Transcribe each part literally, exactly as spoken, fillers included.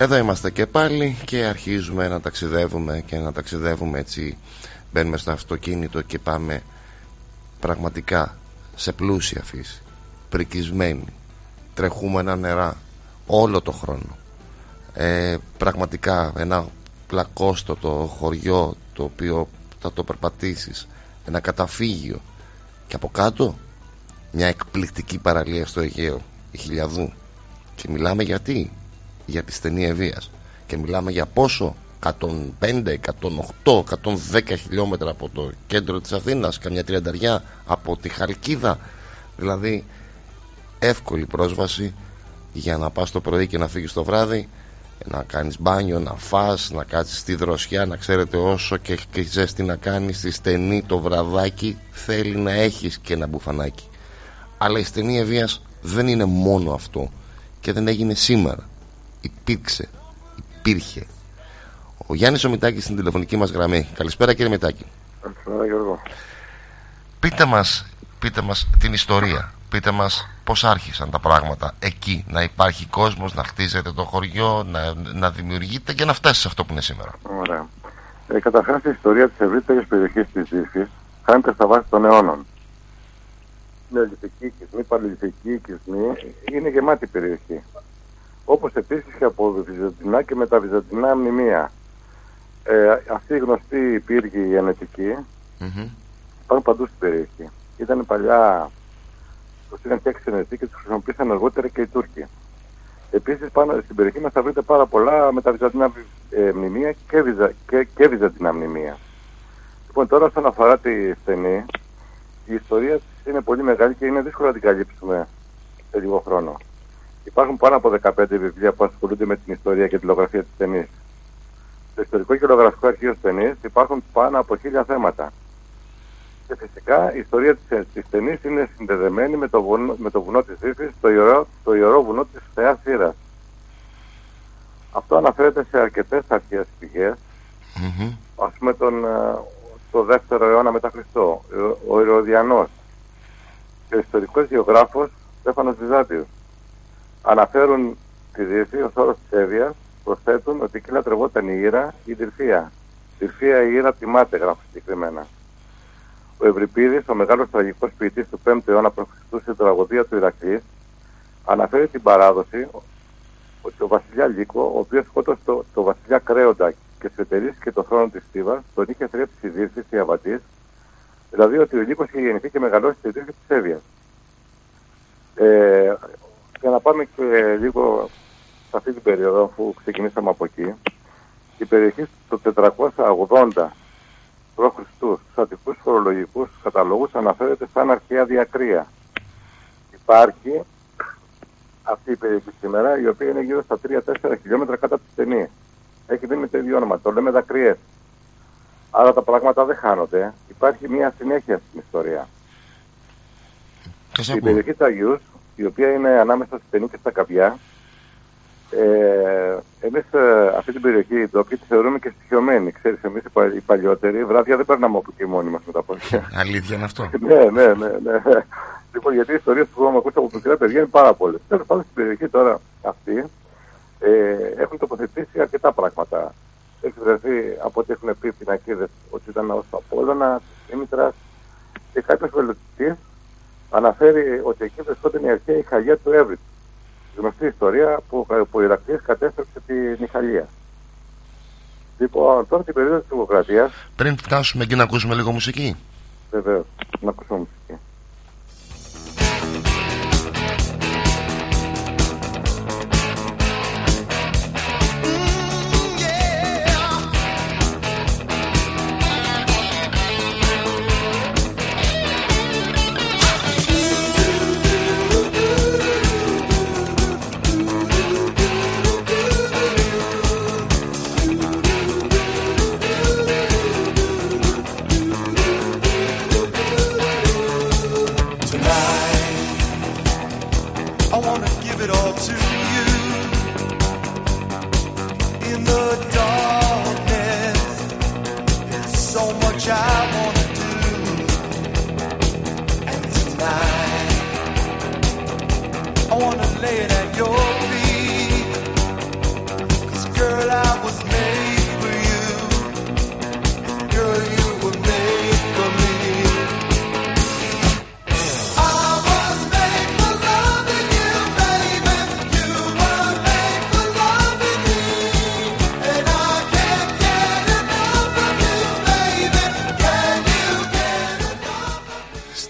Εδώ είμαστε και πάλι και αρχίζουμε να ταξιδεύουμε και να ταξιδεύουμε έτσι. Μπαίνουμε στο αυτοκίνητο και πάμε πραγματικά σε πλούσια φύση, πρικισμένη, τρεχούμενα νερά όλο το χρόνο. ε, Πραγματικά ένα πλακόστοτο χωριό το οποίο θα το περπατήσεις, ένα καταφύγιο και από κάτω μια εκπληκτική παραλία στο Αιγαίο, η Χιλιαδού. Και μιλάμε γιατί για τη στενή Ευβοίας και μιλάμε για πόσο εκατόν πέντε, εκατόν οκτώ, εκατόν δέκα χιλιόμετρα από το κέντρο της Αθήνας, καμιά τριανταριά από τη Χαλκίδα. Δηλαδή εύκολη πρόσβαση για να πας το πρωί και να φύγεις το βράδυ, να κάνεις μπάνιο, να φας, να κάτσεις στη δροσιά. Να ξέρετε, όσο και, και ζέστη να κάνεις, στη στενή το βραδάκι θέλει να έχεις και ένα μπουφανάκι. Αλλά η στενή Ευβοίας δεν είναι μόνο αυτό και δεν έγινε σήμερα. Υπήρξε, υπήρχε. Ο Γιάννης ο Μητάκης στην τηλεφωνική μας γραμμή. Καλησπέρα κύριε Μητάκη. Καλησπέρα Γιώργο. Πείτε μας, πείτε μας την ιστορία. Πείτε μας πώς άρχισαν τα πράγματα εκεί, να υπάρχει κόσμος, να χτίζεται το χωριό, να, να δημιουργείται και να φτάσει σε αυτό που είναι σήμερα. Ωραία. Ε, καταρχάς η ιστορία της ευρύτερης περιοχής της Δύσης χάνεται στα βάση των αιώνων. Νεολιθική οικισμοί, παλαιολιθική οικισμοί, είναι γεμάτη περιοχή. Όπως επίσης και από βυζαντινά και μεταβυζαντινά μνημεία. Ε, αυτή η γνωστή πύργη η ενετική mm-hmm. υπάρχουν παντού στην περιοχή. Ήταν παλιά, το είχαν φτιάξει ενετική και τους χρησιμοποίησαν αργότερα και οι Τούρκοι. Επίσης πάνω στην περιοχή μας θα βρείτε πάρα πολλά μεταβυζαντινά ε, μνημεία και, βυζα, και, και βυζαντινά μνημεία. Λοιπόν, τώρα όσον αφορά τη στενή, η ιστορία της είναι πολύ μεγάλη και είναι δύσκολο να την καλύψουμε σε λίγο χρόνο. Υπάρχουν πάνω από δεκαπέντε βιβλία που ασχολούνται με την ιστορία και τη λογογραφία της στενής. Στο ιστορικό και λογογραφικό αρχείο στενής υπάρχουν πάνω από χίλια θέματα. Και φυσικά η ιστορία της, της στενής είναι συνδεδεμένη με το βουνό, με το βουνό της Δύσης, το ιερό, το ιερό βουνό της Θεάς Ήρας. Αυτό αναφέρεται σε αρκετές αρχαίες πηγές. Mm-hmm. Ας πούμε τον, το δεύτερο αιώνα μετά Χριστό, ο Ηρωδιανός και ο ιστορικός γεωγράφος Στέφανος Βυζάντιος αναφέρουν τη Δύση ως όρος της Εύβοιας, προσθέτουν ότι εκεί λατρευόταν η Ήρα, η Δυρφία. Δυρφία η Ήρα τιμάται, γράφει συγκεκριμένα. Ο Ευρυπίδης, ο μεγάλος τραγικός ποιητής του πέμπτου αιώνα π.Χ. στην τραγωδία του Ηρακλής, αναφέρει την παράδοση ότι ο βασιλιά Λύκο, ο οποίος σκότωσε το, το βασιλιά Κρέοντα και σφετερίστηκε το θρόνο της Θήβας, τον είχε θρέψει η Δύση, η Αβαντής, δηλαδή ότι ο Λύκος είχε γεννηθεί και μεγαλώσει στη Δύση της Εύβοιας. Ε, για να πάμε και λίγο σε αυτή την περίοδο, αφού ξεκινήσαμε από εκεί, η περιοχή του τετρακόσια ογδόντα π.Χ. στους αττικούς φορολογικούς καταλόγους αναφέρεται σαν αρχαία διακρία. Υπάρχει αυτή η περιοχή σήμερα, η οποία είναι γύρω στα τρία τέσσερα χιλιόμετρα κάτω από τη στενή. Έχει δίνει το ίδιο όνομα, το λέμε Δακριές. Άρα τα πράγματα δεν χάνονται. Υπάρχει μια συνέχεια στην ιστορία. Η περιοχή του Αγιούς, η οποία είναι ανάμεσα στη στενή και στα Καβιά, ε, εμείς ε, αυτή την περιοχή, οι ντόπιοι, τη θεωρούμε και στοιχειωμένη. Ξέρεις, εμείς οι παλιότεροι βράδια δεν περνάμε από εκεί μόνοι μας με τα πόδια. Αλήθεια είναι αυτό? ναι, ναι, ναι, ναι. Λοιπόν, γιατί οι ιστορίες που έχουμε ακούσει από μικρά παιδιά είναι πάρα πολλές. Τέλος πάντων, στην περιοχή τώρα αυτή ε, έχουν τοποθετήσει αρκετά πράγματα. Έχει βρεθεί από ό,τι έχουν πει πινακίδες ότι ήταν ως Απόλλωνα, της Δήμητρας, και κάποιος μελετητής αναφέρει ότι εκεί βρισκόταν η αρχαία Ιχαλία του Εύρη. Γνωστή ιστορία που, που ο Ηρακλής κατέστρεψε την Ιχαλία. Λοιπόν, τώρα την περίοδο της Δημοκρατίας. Πριν φτάσουμε εκεί να ακούσουμε λίγο μουσική. Βεβαίως, να ακούσουμε μουσική. I wanna lay it at your feet, 'cause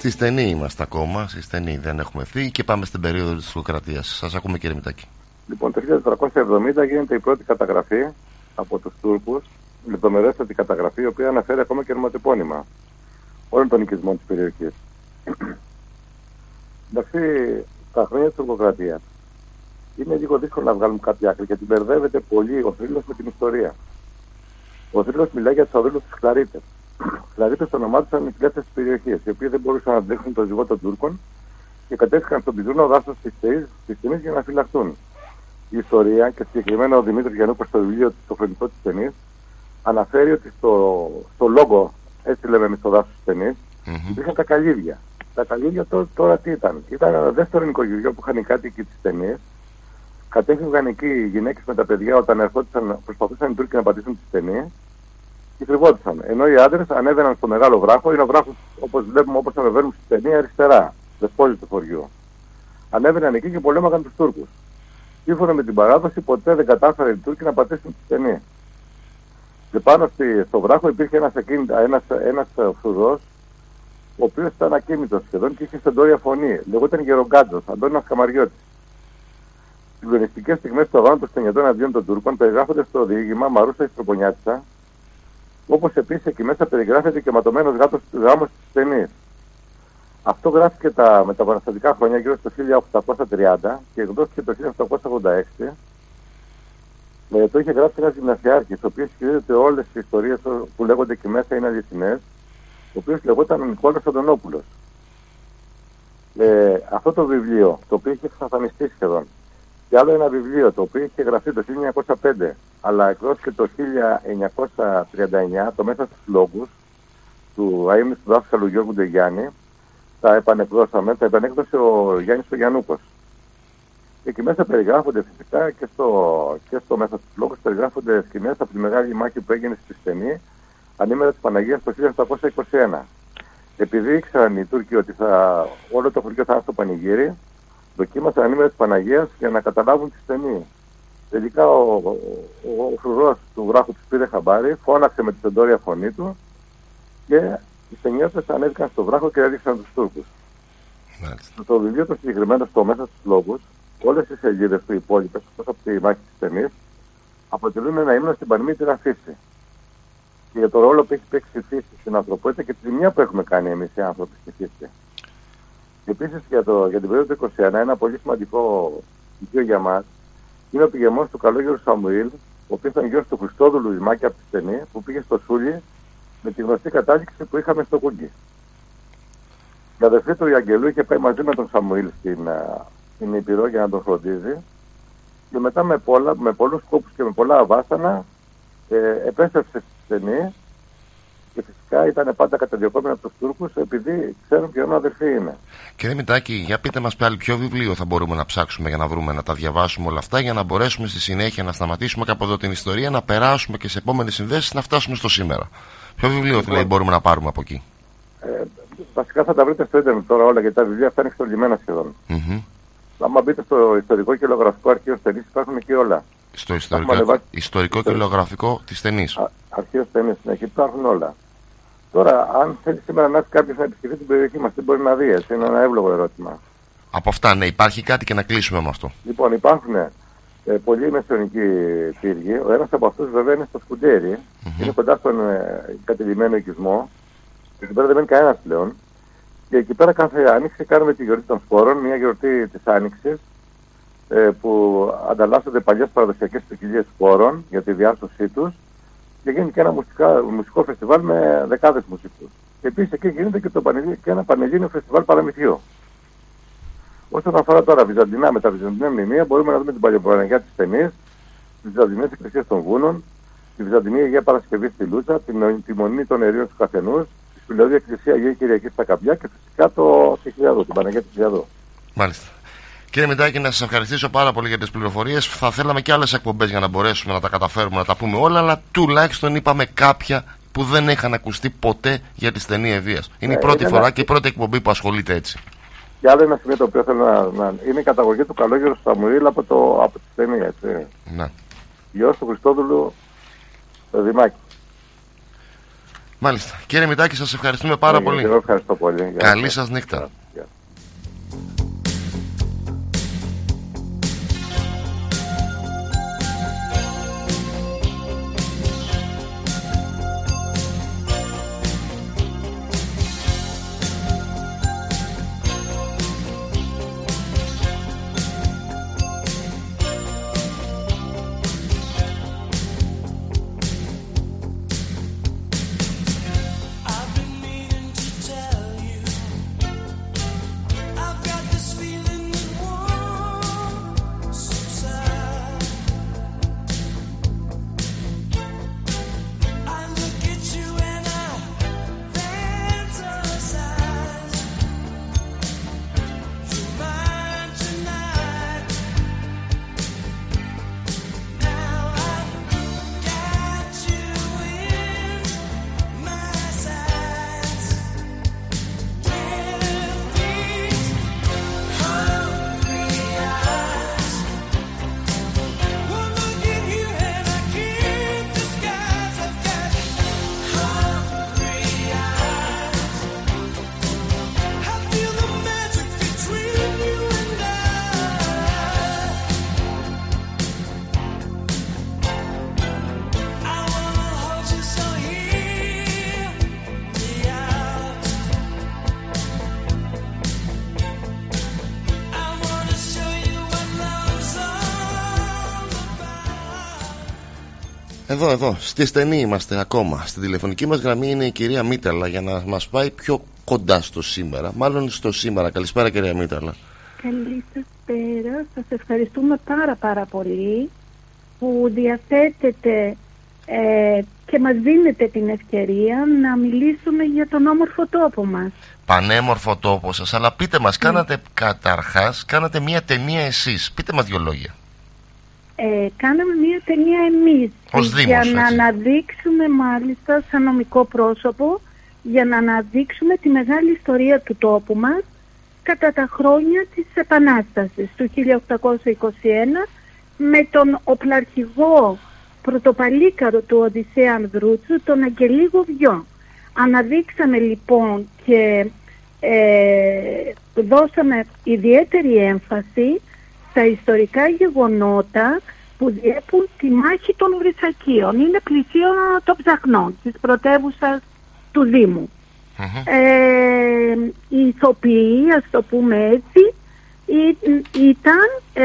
Στη στενή είμαστε ακόμα, στη στενή δεν έχουμε φύγει και πάμε στην περίοδο της Τουρκοκρατίας. Σας ακούμε κύριε Μητάκη. Λοιπόν, το χίλια τετρακόσια εβδομήντα γίνεται η πρώτη καταγραφή από τους Τούρκους, λεπτομερέστατη καταγραφή, η οποία αναφέρει ακόμα και ονοματεπώνυμα όλων των οικισμών της περιοχής. Εντάξει, τα χρόνια της Τουρκοκρατίας είναι λίγο δύσκολο να βγάλουμε κάποια άκρη γιατί μπερδεύεται πολύ ο θρύλος με την ιστορία. Ο θρύλος μιλάει για τους αδέλφους τους Χλαρίτες. Οι Χλαρίτες ονομάζονταν οι κλέφτες της περιοχής, οι οποίοι δεν μπορούσαν να αντέξουν το ζυγό των Τούρκων και κατέφυγαν στον πυδούνο δάσος της Ταινής για να φυλαχτούν. Η ιστορία, και συγκεκριμένα ο Δημήτρης Γιαννούκος στο βιβλίο του «Το Χρονικό της Ταινής», αναφέρει ότι στο, στο λόγο, έτσι λέμε εμείς στο δάσος της Ταινής, mm-hmm. υπήρχαν τα καλύβια. Τα καλύβια τώρα, τώρα τι ήταν? Ήταν ένα δεύτερο νοικοκυριό που είχαν οι κάτοικοι της Ταινής. Κατέφυγαν εκεί οι γυναίκες με τα παιδιά όταν ερχόντουσαν, προσπαθούσαν οι Τούρκοι να πατήσουν τη Ταινή και κρυβόντουσαν. Ενώ οι άντρες ανέβαιναν στο μεγάλο βράχο, είναι ο βράχος όπως βλέπουμε, όπως ανεβαίνουμε στη Ταινή, αριστερά, δεσπόζη του χωριού. Ανέβαιναν εκεί και πολέμαγαν τους Τούρκους. Σύμφωνα με την παράδοση, ποτέ δεν κατάφεραν οι Τούρκοι να πατήσουν τη Ταινή. Και πάνω στη, στο βράχο υπήρχε ένας, ένας, ένας φρουρός, ο οποίος ήταν ακίνητος σχεδόν και είχε στεντόρια φωνή. Λεγόταν Γερογκάτζος, Αντώνης Καμαριώτης. Οι συγκλονιστικές στιγμές του αγώνα των Στενιατών αντίον των Τούρκων περιγράφονται στο διήγημα Μαρούσα Ιστροπονιάτισσα, όπως επίσης εκεί μέσα περιγράφεται και ματωμένος γάμος της Ταινής. Αυτό γράφηκε τα, με τα παραστατικά χρόνια γύρω στο χίλια οκτακόσια τριάντα και εκδόθηκε το χίλια οκτακόσια ογδόντα έξι. Ε, το είχε γράψει ένας γυμνασιάρχης, ο οποίος ισχυρίζεται όλες τις ιστορίες που λέγονται εκεί μέσα είναι αληθινές, ο οποίος λεγόταν Νικόλαος Αντωνόπουλος. Ε, αυτό το βιβλίο, το οποίο είχε εξαφανιστεί σχεδόν, και άλλο ένα βιβλίο το οποίο είχε γραφτεί το χίλια εννιακόσια πέντε, αλλά εκδόθηκε το χίλια εννιακόσια τριάντα εννιά, το Μέσα στους Λόγους, του αείμνηστου του δάσκαλου Γιώργου Ντεγιάννη, τα επανεκδώσαμε, τα επανέκδωσε ο Γιάννης ο Γιαννούκος. Και εκεί μέσα περιγράφονται φυσικά και στο, και στο Μέσα στους Λόγους περιγράφονται σκηνές από τη μεγάλη μάχη που έγινε στη Στενή, ανήμερα της Παναγίας το χίλια επτακόσια είκοσι ένα. Επειδή ήξεραν οι Τούρκοι ότι θα, όλο το χωριό θα είναι στο πανηγύρι, δοκίμασαν ανήμερα της Παναγίας για να καταλάβουν τη Στενή. Τελικά ο, ο, ο, ο φρουρός του βράχου τους πήρε χαμπάρι, φώναξε με τη στεντόρια φωνή του και οι Στενιώτες ανέβηκαν στο βράχο και έδειξαν τους Τούρκους. Στο το βιβλίο το συγκεκριμένο στο Μέσα στους Λόγους, όλες οι σελίδες του υπόλοιπες, εκτός από τη μάχη της Στενής, αποτελούν ένα ύμνο στην πανμήτηρα φύση. Και για το ρόλο που έχει παίξει η φύση στην ανθρωπότητα και τη ζημιά που έχουμε κάνει εμείς οι άνθρωποι στη φύση. Επίσης για, το, για την περίοδο του είκοσι ένα, ένα πολύ σημαντικό στοιχείο για μας είναι ο πηγεμός του καλόγερου Σαμουήλ, ο οποίος ήταν γιος του Χριστόδουλου Λιμάκη από τη Στενή, που πήγε στο Σούλι με τη γνωστή κατάληξη που είχαμε στο Κούγκι. Η αδερφή του η Αγγελού είχε πάει μαζί με τον Σαμουήλ στην, στην Ήπειρο για να τον φροντίζει και μετά με, πολλά, με πολλούς κόπους και με πολλά αβάσανα ε, επέστρεψε στη Στενή και φυσικά ήταν πάντα καταδιωκόμενοι από τους Τούρκους επειδή ξέρουν ποιον αδερφή είναι. Κύριε Μητάκη, για πείτε μας πάλι ποιο βιβλίο θα μπορούμε να ψάξουμε για να βρούμε, να τα διαβάσουμε όλα αυτά για να μπορέσουμε στη συνέχεια να σταματήσουμε κάπου εδώ την ιστορία, να περάσουμε και σε επόμενες συνδέσεις να φτάσουμε στο σήμερα. Ποιο βιβλίο λοιπόν, δηλαδή μπορούμε να πάρουμε από εκεί? Ε, βασικά θα τα βρείτε στο ίντερνετ τώρα όλα γιατί τα βιβλία αυτά είναι εξωτερικά σχεδόν. Mm-hmm. Άμα μπείτε στο ιστορικό και λογογραφικό αρχείο Στενής υπάρχουν εκεί όλα. Στο ιστορικό, ανεβάσει... ιστορικό και λογογραφικό της Στενής. Αρχείο Στενής, ναι, εκεί υπάρχουν όλα. Τώρα, αν θέλει σήμερα να έρθει κάποιος να επισκεφτεί την περιοχή μας, τι μπορεί να δει, έτσι, είναι ένα εύλογο ερώτημα. Από αυτά, ναι, υπάρχει κάτι και να κλείσουμε με αυτό. Λοιπόν, υπάρχουν ε, πολλοί μεσαιωνικοί πύργοι. Ο ένας από αυτούς βέβαια είναι στο Σκουντέρι, mm-hmm. είναι κοντά στον ε, κατελημένο οικισμό. Εκεί πέρα δεν μένει κανένας πλέον. Και εκεί πέρα κάθε άνοιξη κάνουμε τη γιορτή των σπόρων, μια γιορτή της άνοιξης, ε, που ανταλλάσσονται παλιές παραδοσιακές ποικιλίες σπόρων για τη διάσωσή τους. Και γίνεται και ένα μουσικά, μουσικό φεστιβάλ με δεκάδες μουσικούς. Και επίσης εκεί γίνεται και, το και ένα πανελλήνιο φεστιβάλ παραμυθιού. Όσον αφορά τώρα βυζαντινά με τα βυζαντινά μνημεία, μπορούμε να δούμε την Παλαιοπαναγιά της Στενής, τις βυζαντινές εκκλησίες των Βούνων, τη Βυζαντινή Αγία Παρασκευή στη Λούτσα, την, τη Μονή των Ερίων του Καθενούς, τη Σπηλαιώδη Εκκλησία Αγία Κυριακή στα Καπιά και φυσικά το Χιλιάδο, την Παναγιά της Χιλιάδο. Μάλιστα. Κύριε Μητάκη, να σας ευχαριστήσω πάρα πολύ για τις πληροφορίες. Θα θέλαμε και άλλες εκπομπές για να μπορέσουμε να τα καταφέρουμε να τα πούμε όλα, αλλά τουλάχιστον είπαμε κάποια που δεν είχαν ακουστεί ποτέ για τη Στενή Ευβοίας. Είναι ε, η πρώτη φορά ένα... και η πρώτη εκπομπή που ασχολείται έτσι. Και άλλο ένα σημείο το οποίο θέλω να. να... είναι η καταγωγή του καλόγερου Σαμουήλ από, το... από τη Στενή, έτσι. Ναι. Γιος του Χριστόδουλου Δημάκη. Μάλιστα. Κύριε Μητάκη, σας ευχαριστούμε πάρα ε, πολύ. Εγώ ευχαριστώ πολύ. Καλή σας νύχτα. Γεια. Εδώ, εδώ, στη στενή είμαστε ακόμα. Στην τηλεφωνική μας γραμμή είναι η κυρία Μήταλα για να μας πάει πιο κοντά στο σήμερα. Μάλλον στο σήμερα. Καλησπέρα, κυρία Μήταλα. Καλησπέρα. Σας ευχαριστούμε πάρα πάρα πολύ που διαθέτετε ε, και μας δίνετε την ευκαιρία να μιλήσουμε για τον όμορφο τόπο μας. Πανέμορφο τόπο σας, αλλά πείτε μας, mm. κάνατε καταρχάς, κάνατε μία ταινία εσείς. Πείτε μας δύο λόγια. Ε, κάναμε μία ταινία εμείς ως Δήμος, για έτσι. να αναδείξουμε, μάλιστα σαν νομικό πρόσωπο, για να αναδείξουμε τη μεγάλη ιστορία του τόπου μας κατά τα χρόνια της Επανάστασης του χίλια οκτακόσια είκοσι ένα, με τον οπλαρχηγό πρωτοπαλίκαρο του Οδυσσέα Ανδρούτσου, τον Αγγελή Γοβιό. Αναδείξαμε λοιπόν και ε, δώσαμε ιδιαίτερη έμφαση στα ιστορικά γεγονότα που διέπουν τη μάχη των Βρυσακίων. Είναι πλησίον των Ψαχνών, της πρωτεύουσας του Δήμου. Mm-hmm. Ε, οι ηθοποιοί, ας το πούμε έτσι, ήταν ε,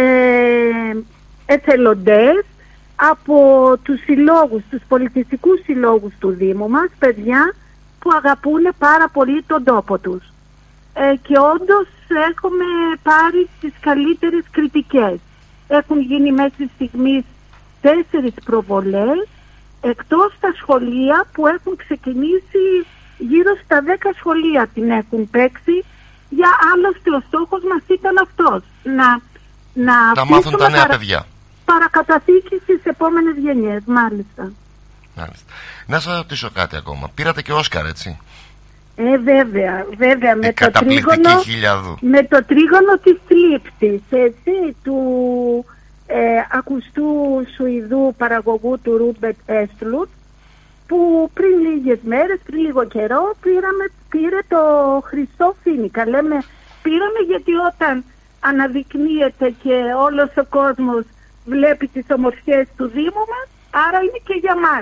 εθελοντές από τους συλλόγους, τους πολιτιστικούς συλλόγους του Δήμου μας, παιδιά που αγαπούν πάρα πολύ τον τόπο τους. Ε, και όντως έχουμε πάρει τις καλύτερες κριτικές. Έχουν γίνει μέχρι στιγμής τέσσερις προβολές, εκτός τα σχολεία που έχουν ξεκινήσει, γύρω στα δέκα σχολεία την έχουν παίξει. Για άλλωστε ο στόχος μας ήταν αυτός, να, να, να μάθουν τα νέα παρα, παιδιά. Παρακαταθήκη στις επόμενες γενιές, μάλιστα. Μάλιστα. Να σας ρωτήσω κάτι ακόμα. Πήρατε και Όσκαρ, έτσι? Ε, βέβαια, βέβαια, με το, τρίγωνο, με το τρίγωνο της θλίψης, έτσι, του ε, ακουστού Σουηδού παραγωγού του Ρούμπερτ Έστλουτ, που πριν λίγες μέρες, πριν λίγο καιρό, πήραμε, πήρε το Χρυσό Φοίνικα. Λέμε πήραμε γιατί όταν αναδεικνύεται και όλος ο κόσμος βλέπει τις ομορφιές του Δήμου μας, άρα είναι και για μας.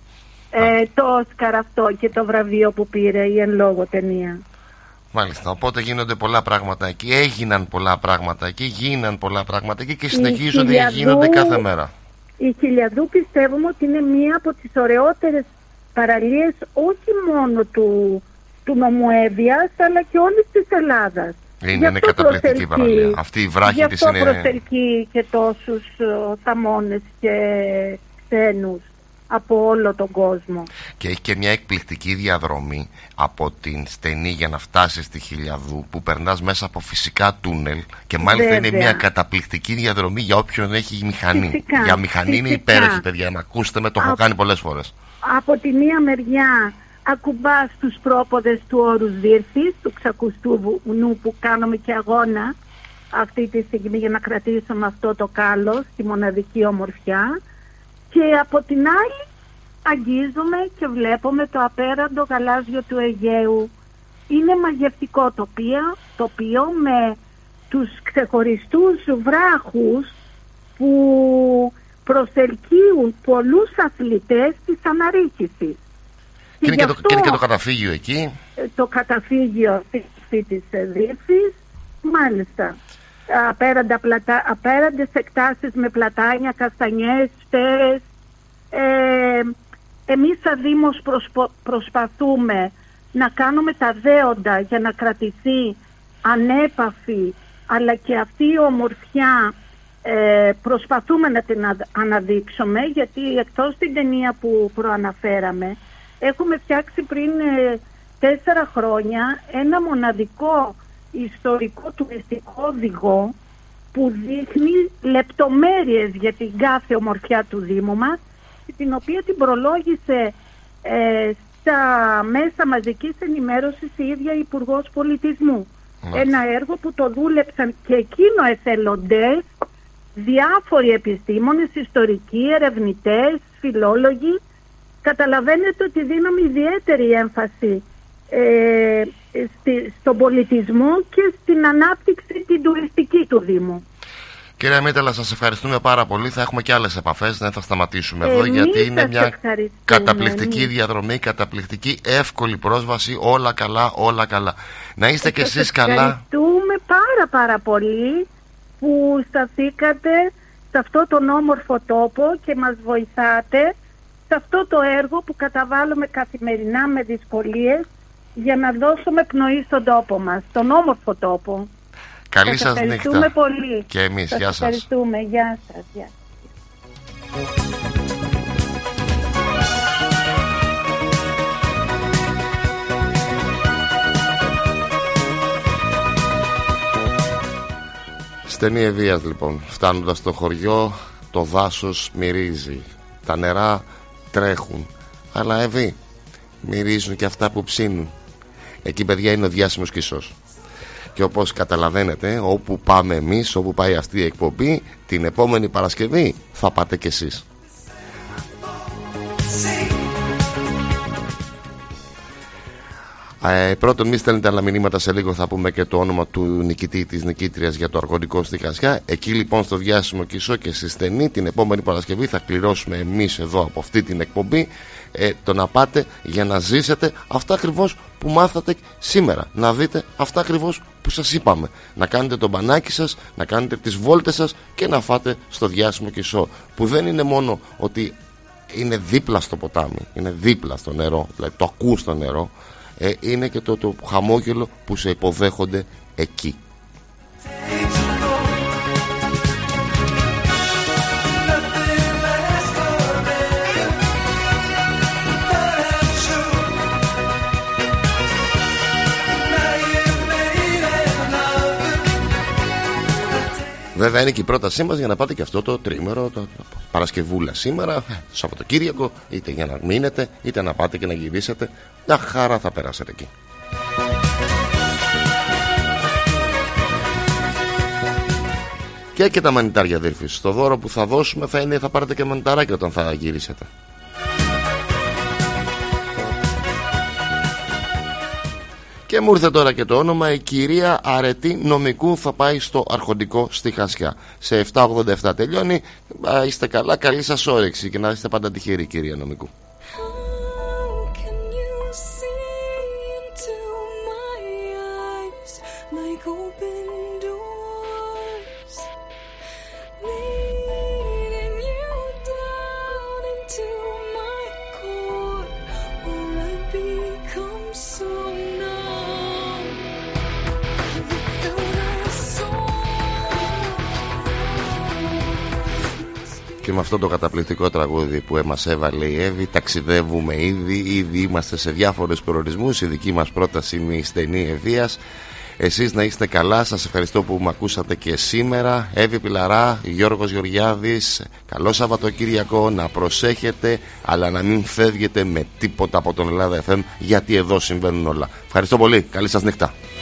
Ε, το Όσκαρ αυτό και το βραβείο που πήρε η εν λόγω ταινία. Μάλιστα, οπότε γίνονται πολλά πράγματα εκεί, έγιναν πολλά πράγματα εκεί, γίναν πολλά πράγματα εκεί και συνεχίζονται και γίνονται κάθε μέρα. Η Χιλιαδού πιστεύουμε ότι είναι μία από τις ωραιότερες παραλίες όχι μόνο του, του νομού Εύβοιας, αλλά και όλης της Ελλάδας. Είναι, είναι καταπληκτική παραλία. Αυτή η βράχη της είναι... Γι' αυτό προσελκύει και τόσους uh, θαμώνες και ξένους από όλο τον κόσμο. Και έχει και μια εκπληκτική διαδρομή από την Στενή για να φτάσει στη Χιλιαδού, που περνάς μέσα από φυσικά τούνελ και μάλιστα βέβαια. Είναι μια καταπληκτική διαδρομή για όποιον έχει μηχανή. Φυσικά, για μηχανή φυσικά. Είναι υπέροχη, παιδιά, να ακούσετε με, το έχω κάνει πολλές φορές. Από τη μία μεριά ακουμπάς τους πρόποδες του όρους Δύρθης, του ξακουστού βουνού που κάνουμε και αγώνα αυτή τη στιγμή για να κρατήσουμε αυτό το κάλος, τη μοναδική ομορφιά. Και από την άλλη αγγίζουμε και βλέπουμε το απέραντο γαλάζιο του Αιγαίου. Είναι μαγευτικό τοπίο, τοπίο με τους ξεχωριστούς βράχους που προσελκύουν πολλούς αθλητές της αναρρίχησης. Και, και, το, και είναι και το καταφύγιο εκεί. Το καταφύγιο αυτή της Δίφης, μάλιστα. Απέραντα πλατα, απέραντες εκτάσεις με πλατάνια, καστανιές, φτέρες. Ε, εμείς σαν Δήμος προσπο, προσπαθούμε να κάνουμε τα δέοντα για να κρατηθεί ανέπαφη, αλλά και αυτή η ομορφιά ε, προσπαθούμε να την αναδείξουμε, γιατί εκτός την ταινία που προαναφέραμε, έχουμε φτιάξει πριν ε, τέσσερα χρόνια ένα μοναδικό ιστορικό τουριστικό οδηγό που δείχνει λεπτομέρειες για την κάθε ομορφιά του Δήμου μας, την οποία την προλόγησε ε, στα μέσα μαζικής ενημέρωσης η ίδια Υπουργός Πολιτισμού. Mm. Ένα έργο που το δούλεψαν και εκείνο εθελοντές, διάφοροι επιστήμονες, ιστορικοί, ερευνητές, φιλόλογοι. Καταλαβαίνετε ότι δίνουμε ιδιαίτερη έμφαση ε, στη, στον πολιτισμό και στην ανάπτυξη την τουριστική του Δήμου. Κυρία Μίτελα, σας ευχαριστούμε πάρα πολύ. Θα έχουμε και άλλες επαφές, δεν θα σταματήσουμε εδώ, γιατί είναι μια καταπληκτική εμείς. διαδρομή, καταπληκτική εύκολη πρόσβαση, όλα καλά, όλα καλά. Να είστε και εσείς καλά. Ευχαριστούμε πάρα πάρα πολύ που σταθήκατε σε αυτό τον όμορφο τόπο και μας βοηθάτε σε αυτό το έργο που καταβάλουμε καθημερινά με δυσκολίες για να δώσουμε πνοή στον τόπο μας, τον όμορφο τόπο. Καλή σας νύχτα. Ευχαριστούμε πολύ. Και εμείς, σας γεια σας. Ευχαριστούμε, γεια σας. Γεια. Στενή Ευβοίας λοιπόν. Φτάνοντας στο χωριό, το δάσος μυρίζει. Τα νερά τρέχουν. Αλλά Εβή, μυρίζουν και αυτά που ψήνουν. Εκεί, παιδιά, είναι ο διάσημος Κισός. Και όπως καταλαβαίνετε, όπου πάμε εμείς, όπου πάει αυτή η εκπομπή, την επόμενη Παρασκευή θα πάτε κι εσείς. Ε, πρώτον, μη στέλνετε άλλα μηνύματα, σε λίγο θα πούμε και το όνομα του νικητή, της νικήτριας για το Αργοντικό στη Χασιά. Εκεί λοιπόν στο διάσημο Κισό και στη Στενή την επόμενη Παρασκευή θα κληρώσουμε εμείς εδώ από αυτή την εκπομπή ε, το να πάτε για να ζήσετε αυτά ακριβώς που μάθατε σήμερα. Να δείτε αυτά ακριβώς που σας είπαμε. Να κάνετε το μπανάκι σας, να κάνετε τις βόλτες σας και να φάτε στο διάσημο Κισό, που δεν είναι μόνο ότι είναι δίπλα στο ποτάμι, είναι δίπλα στο νερό, δηλαδή το ακούς στο νερό. Ε, είναι και το, το χαμόγελο που σε υποδέχονται εκεί. Βέβαια είναι και η πρότασή μας για να πάτε και αυτό το τρίμερο, το, το Παρασκευούλα σήμερα, το Σαββατοκύριακο, είτε για να μείνετε, είτε να πάτε και να γυρίσετε. Μια χαρά θα περάσετε εκεί. Και και τα μανιτάρια, αδέρφης. Το δώρο που θα δώσουμε θα είναι, θα πάρετε και μανιταράκια όταν θα γυρίσετε. Και μου ήρθε τώρα και το όνομα, η κυρία Αρετή Νομικού θα πάει στο Αρχοντικό στη Χασιά. Σε επτά ογδόντα επτά τελειώνει. Α, είστε καλά, καλή σας όρεξη και να είστε πάντα τυχεροί, κυρία Νομικού. Και με αυτό το καταπληκτικό τραγούδι που μας έβαλε η Εύη, ταξιδεύουμε ήδη, ήδη είμαστε σε διάφορους προορισμούς. Η δική μας πρόταση είναι η Στενή Ευβοίας. Εσείς να είστε καλά, σας ευχαριστώ που με ακούσατε και σήμερα. Εύη Πιλαρά, Γιώργος Γεωργιάδης, καλό Σαββατοκύριακο, να προσέχετε, αλλά να μην φεύγετε με τίποτα από τον Ελλάδα εφ εμ, γιατί εδώ συμβαίνουν όλα. Ευχαριστώ πολύ, καλή σας νύχτα.